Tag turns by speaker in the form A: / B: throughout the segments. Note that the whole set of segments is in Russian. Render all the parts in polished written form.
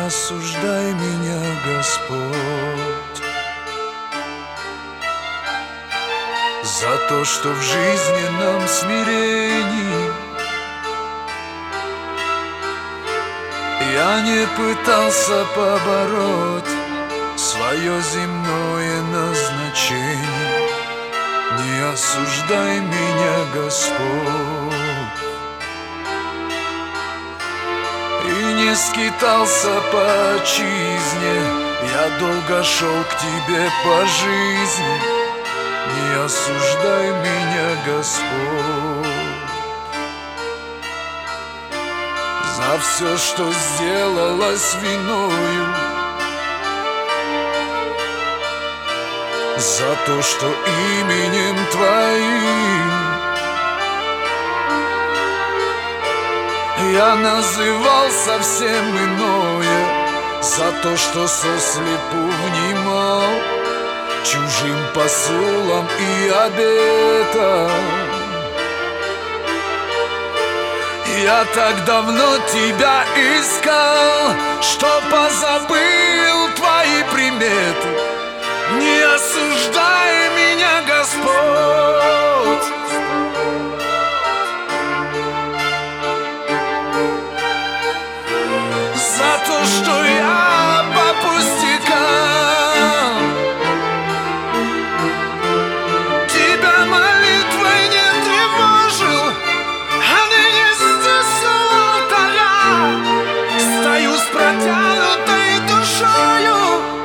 A: осуждай меня, Господь, за то, что в жизненном смирении я не пытался побороть свое земное назначение. Не осуждай меня, Господь, и не скитался по отчизне, я долго шел к тебе по жизни. Не осуждай меня, Господь, за все, что сделалось виною, за то, что именем Твоим я называл совсем иное, за то, что сослепу внимал чужим посулам и обетам. Я так давно Тебя искал, что позабыл Твои приметы. Не осуждай меня, Господь, за то, что я по пустякам Тебя молитвой не тревожил, а ныне здесь у алтаря стою с протянутой душою,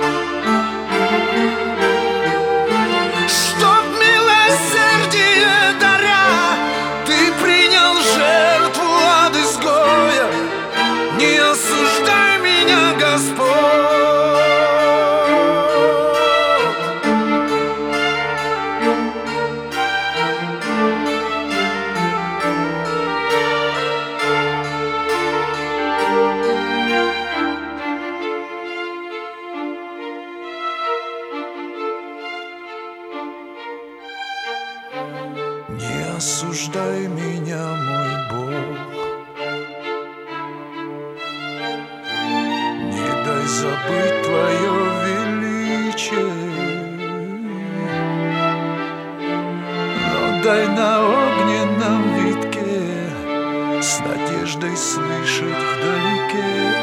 A: чтоб милосердие даря Ты принял жертву от изгоя. Не осуждай меня, Господь, не осуждай меня, мой Бог, не дай забыть Твое величие, но дай на огненном витке с надеждой слышать вдалеке